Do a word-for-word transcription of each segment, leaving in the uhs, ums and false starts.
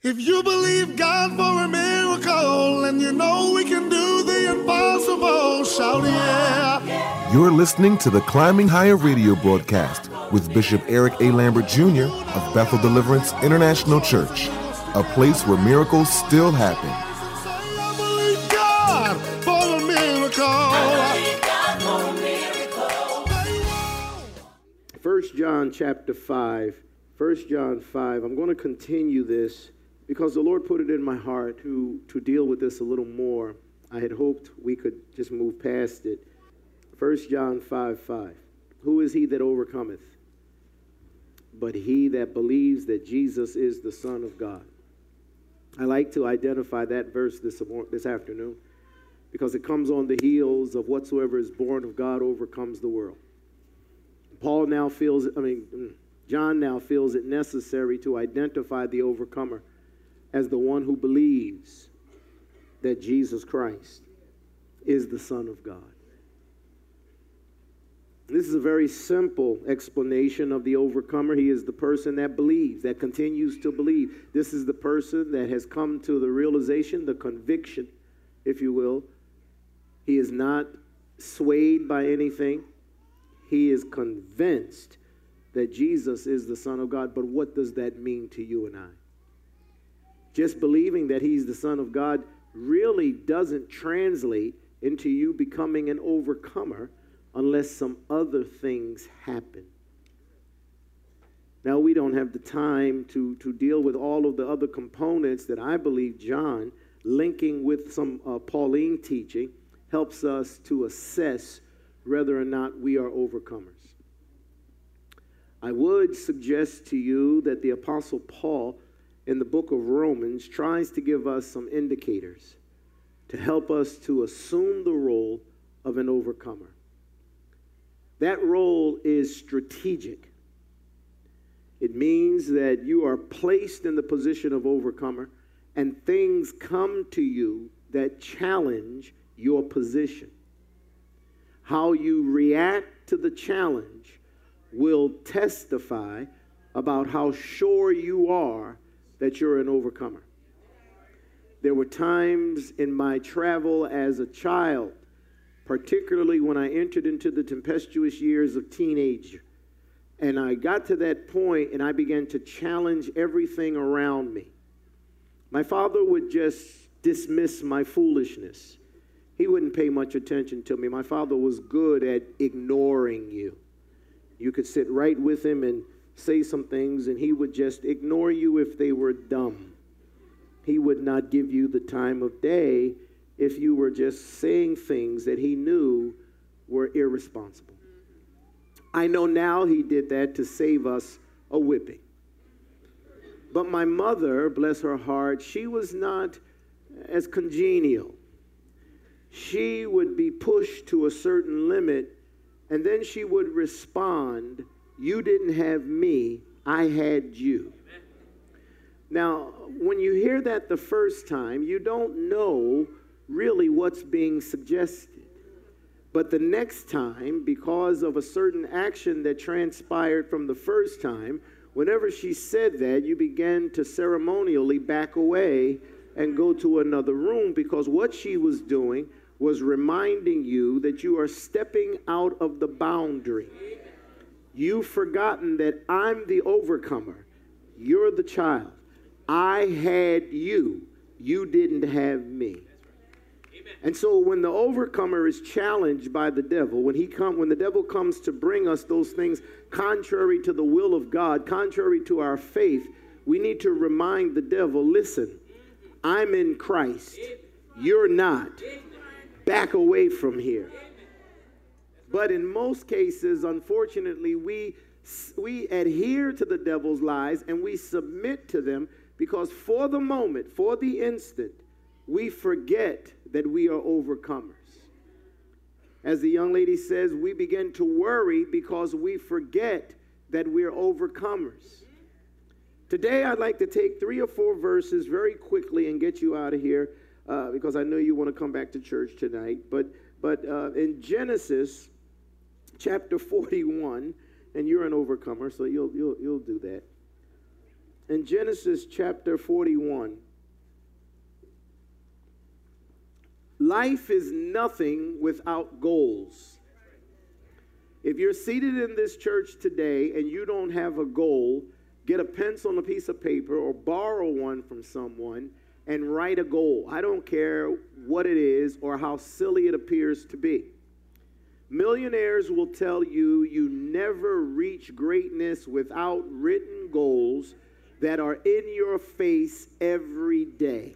If you believe God for a miracle and you know we can do the impossible, shout yeah. You're listening to the Climbing Higher radio broadcast with Bishop Eric A. Lambert Junior of Bethel Deliverance International Church, a place where miracles still happen. I believe God for a miracle. I believe God for a miracle. First John chapter five. First John five. I'm going to continue this because the Lord put it in my heart to, to deal with this a little more. I had hoped we could just move past it. First John five five. Who is he that overcometh? But he that believes that Jesus is the Son of God. I like to identify that verse this, this afternoon because it comes on the heels of whatsoever is born of God overcomes the world. Paul now feels, I mean, John now feels it necessary to identify the overcomer as the one who believes that Jesus Christ is the Son of God. This is a very simple explanation of the overcomer. He is the person that believes, that continues to believe. This is the person that has come to the realization, the conviction, if you will. He is not swayed by anything. He is convinced that Jesus is the Son of God. But what does that mean to you and I? Just believing that he's the Son of God really doesn't translate into you becoming an overcomer unless some other things happen. Now, we don't have the time to, to deal with all of the other components that I believe John, linking with some uh, Pauline teaching, helps us to assess whether or not we are overcomers. I would suggest to you that the Apostle Paul in the book of Romans tries to give us some indicators to help us to assume the role of an overcomer. That role is strategic. It means that you are placed in the position of overcomer and things come to you that challenge your position. How you react to the challenge will testify about how sure you are that you're an overcomer. There were times in my travel as a child, particularly when I entered into the tempestuous years of teenage, and I got to that point and I began to challenge everything around me. My father would just dismiss my foolishness. He wouldn't pay much attention to me. My father was good at ignoring you. You could sit right with him and say some things, and he would just ignore you if they were dumb. He would not give you the time of day if you were just saying things that he knew were irresponsible. I know now he did that to save us a whipping. But my mother, bless her heart, she was not as congenial. She would be pushed to a certain limit, and then she would respond, "You didn't have me, I had you." Amen. Now, when you hear that the first time, you don't know really what's being suggested. But the next time, because of a certain action that transpired from the first time, whenever she said that, you began to ceremonially back away and go to another room, because what she was doing was reminding you that you are stepping out of the boundary. You've forgotten that I'm the overcomer. You're the child. I had you. You didn't have me. And so when the overcomer is challenged by the devil, when he come, when the devil comes to bring us those things contrary to the will of God, contrary to our faith, we need to remind the devil, listen, I'm in Christ. You're not. Back away from here. But in most cases, unfortunately, we we adhere to the devil's lies and we submit to them because for the moment, for the instant, we forget that we are overcomers. As the young lady says, we begin to worry because we forget that we're overcomers. Today, I'd like to take three or four verses very quickly and get you out of here uh, because I know you want to come back to church tonight. But but uh, in Genesis chapter forty-one, and you're an overcomer, so you'll you'll you'll do that. In Genesis chapter forty-one, life is nothing without goals. If you're seated in this church today and you don't have a goal, get a pencil and a piece of paper or borrow one from someone and write a goal. I don't care what it is or how silly it appears to be. Millionaires will tell you you never reach greatness without written goals that are in your face every day.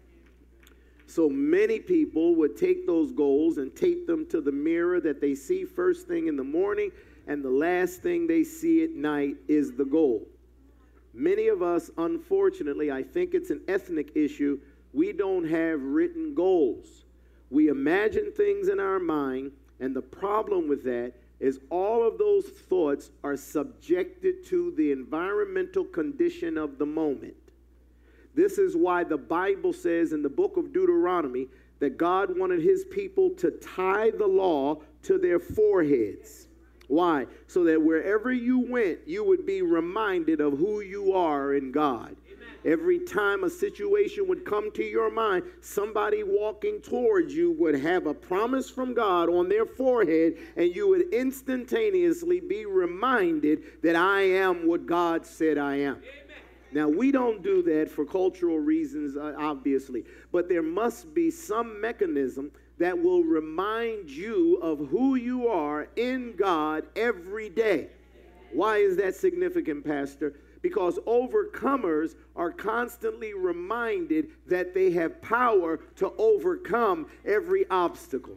So many people would take those goals and tape them to the mirror that they see first thing in the morning, and the last thing they see at night is the goal. Many of us, unfortunately, I think it's an ethnic issue, we don't have written goals. We imagine things in our mind, and the problem with that is all of those thoughts are subjected to the environmental condition of the moment. This is why the Bible says in the book of Deuteronomy that God wanted his people to tie the law to their foreheads. Why? So that wherever you went, you would be reminded of who you are in God. Amen. Every time a situation would come to your mind, somebody walking towards you would have a promise from God on their forehead, and you would instantaneously be reminded that I am what God said I am. Amen. Now, we don't do that for cultural reasons, uh, obviously, but there must be some mechanism that will remind you of who you are in God every day. Why is that significant, Pastor? Because overcomers are constantly reminded that they have power to overcome every obstacle.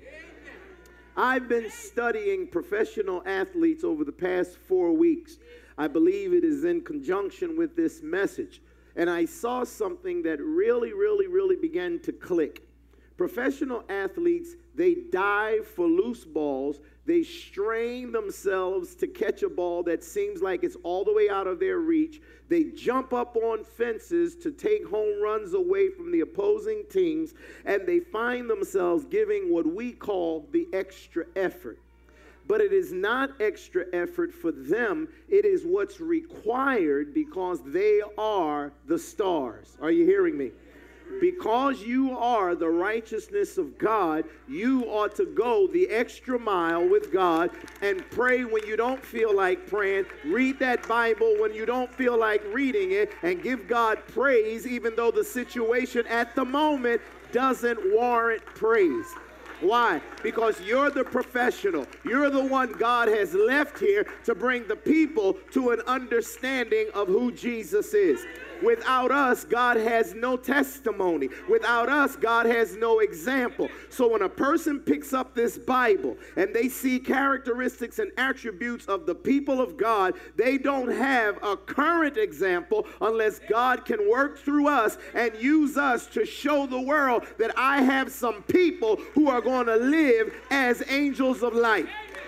I've been studying professional athletes over the past four weeks. I believe it is in conjunction with this message. And I saw something that really, really, really began to click. Professional athletes, they dive for loose balls. They strain themselves to catch a ball that seems like it's all the way out of their reach. They jump up on fences to take home runs away from the opposing teams, and they find themselves giving what we call the extra effort. But it is not extra effort for them. It is what's required because they are the stars. Are you hearing me? Because you are the righteousness of God, you ought to go the extra mile with God and pray when you don't feel like praying. Read that Bible when you don't feel like reading it, and give God praise even though the situation at the moment doesn't warrant praise. Why? Because you're the professional. You're the one God has left here to bring the people to an understanding of who Jesus is. Without us, God has no testimony. Without us, God has no example. So when a person picks up this Bible and they see characteristics and attributes of the people of God, they don't have a current example unless God can work through us and use us to show the world that I have some people who are going to live as angels of light.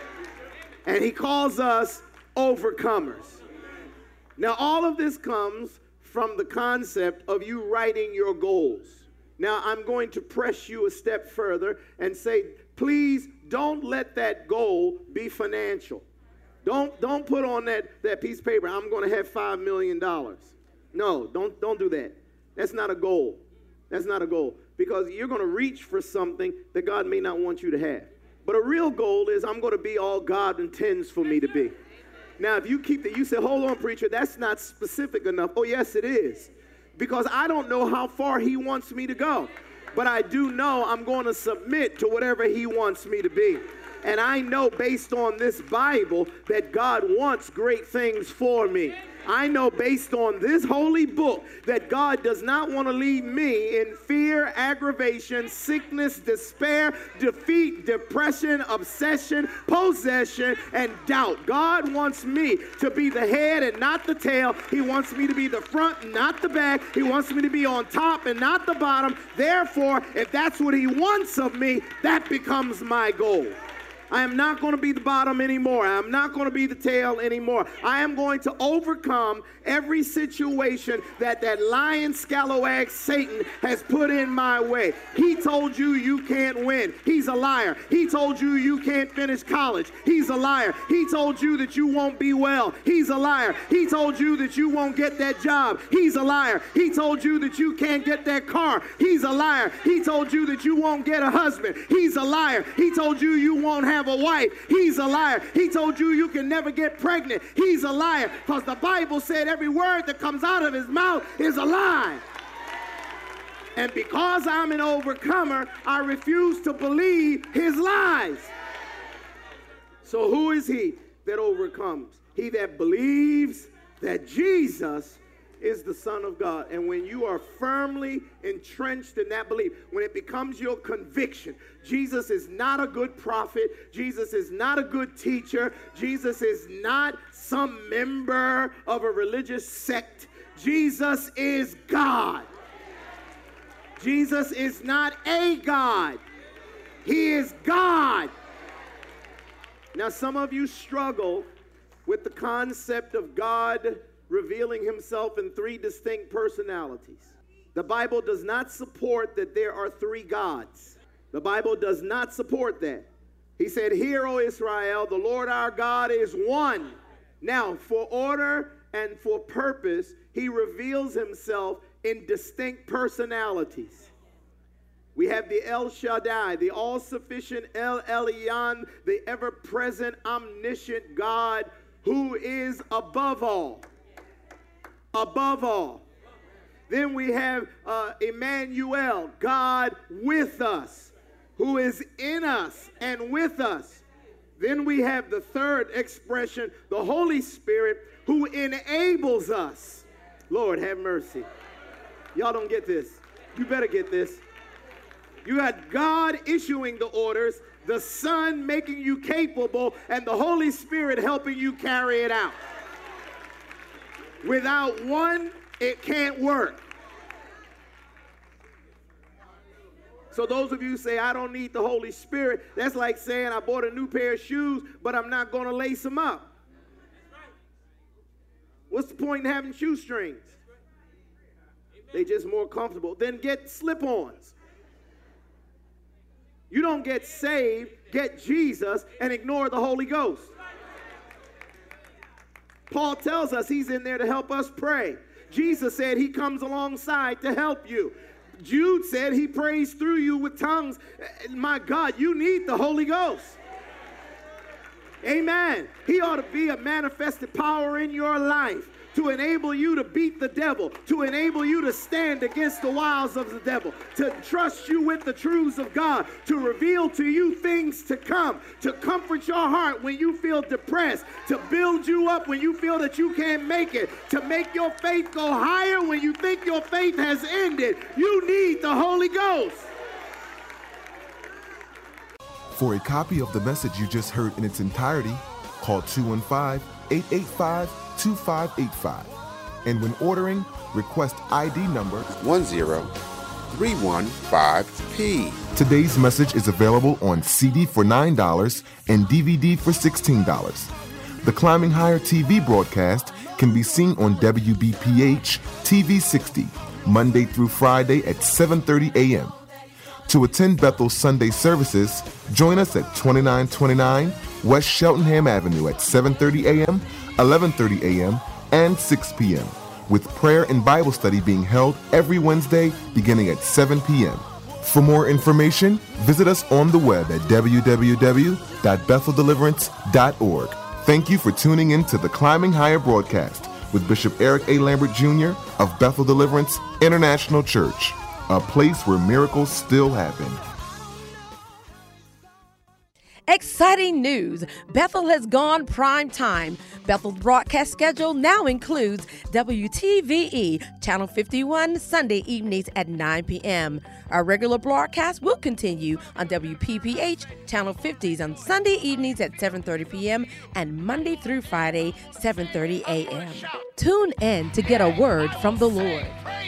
And he calls us overcomers. Now, all of this comes from the concept of you writing your goals. Now, I'm going to press you a step further and say, please don't let that goal be financial. Don't, don't put on that, that piece of paper, I'm going to have five million dollars. No, don't, don't do that. That's not a goal. That's not a goal. Because you're going to reach for something that God may not want you to have. But a real goal is I'm going to be all God intends for me to be. Now, if you keep that, you say, hold on, preacher, that's not specific enough. Oh, yes, it is. Because I don't know how far he wants me to go. But I do know I'm going to submit to whatever he wants me to be. And I know based on this Bible that God wants great things for me. I know based on this holy book that God does not want to leave me in fear, aggravation, sickness, despair, defeat, depression, obsession, possession, and doubt. God wants me to be the head and not the tail. He wants me to be the front and not the back. He wants me to be on top and not the bottom. Therefore, if that's what he wants of me, that becomes my goal. I am not going to be the bottom anymore. I am not going to be the tail anymore. I am going to overcome every situation that that lion scalawag Satan has put in my way. He told you you can't win. He's a liar. He told you you can't finish college. He's a liar. He told you that you won't be well. He's a liar. He told you that you won't get that job. He's a liar. He told you that you can't get that car. He's a liar. He told you that you won't get a husband. He's a liar. He told you you won't have a wife. He's a liar. He told you you can never get pregnant. He's a liar, because the Bible said every word that comes out of his mouth is a lie. And because I'm an overcomer, I refuse to believe his lies. So who is he that overcomes? He that believes that Jesus is the Son of God. And when you are firmly entrenched in that belief, when it becomes your conviction, Jesus is not a good prophet, Jesus is not a good teacher, Jesus is not some member of a religious sect, Jesus is God. Jesus is not a God, he is God. Now some of you struggle with the concept of God revealing himself in three distinct personalities. The Bible does not support that there are three gods. The Bible does not support that. He said, "Hear, O Israel, the Lord our God is one." Now, for order and for purpose, he reveals himself in distinct personalities. We have the El Shaddai, the all-sufficient El Elyon, the ever-present, omniscient God who is above all. Above all. Then we have uh, Emmanuel, God with us, who is in us and with us. Then we have the third expression, the Holy Spirit, who enables us. Lord, have mercy. Y'all don't get this. You better get this. You got God issuing the orders, the Son making you capable, and the Holy Spirit helping you carry it out. Without one, it can't work. So those of you who say, I don't need the Holy Spirit, that's like saying I bought a new pair of shoes, but I'm not going to lace them up. What's the point in having shoestrings? They're just more comfortable. Then get slip-ons. You don't get saved, get Jesus, and ignore the Holy Ghost. Paul tells us he's in there to help us pray. Jesus said he comes alongside to help you. Jude said he prays through you with tongues. My God, you need the Holy Ghost. Amen. He ought to be a manifested power in your life to enable you to beat the devil, to enable you to stand against the wiles of the devil, to trust you with the truths of God, to reveal to you things to come, to comfort your heart when you feel depressed, to build you up when you feel that you can't make it, to make your faith go higher when you think your faith has ended. You need the Holy Ghost. For a copy of the message you just heard in its entirety, call two one five, eight eight five, two five eight five. And when ordering, request I D number one zero three one five P. Today's message is available on C D for nine dollars and D V D for sixteen dollars. The Climbing Higher T V broadcast can be seen on W B P H T V sixty, Monday through Friday at seven thirty a.m. To attend Bethel's Sunday services, join us at twenty-nine twenty-nine West Cheltenham Avenue at seven thirty a.m., eleven thirty a.m., and six p.m., with prayer and Bible study being held every Wednesday beginning at seven p.m. For more information, visit us on the web at w w w dot bethel deliverance dot org. Thank you for tuning in to the Climbing Higher broadcast with Bishop Eric A. Lambert Junior of Bethel Deliverance International Church, a place where miracles still happen. Exciting news! Bethel has gone prime time. Bethel's broadcast schedule now includes W T V E Channel fifty-one Sunday evenings at nine p.m. Our regular broadcast will continue on W P P H Channel fifties on Sunday evenings at seven thirty p.m. and Monday through Friday, seven thirty a.m. Tune in to get a word from the Lord.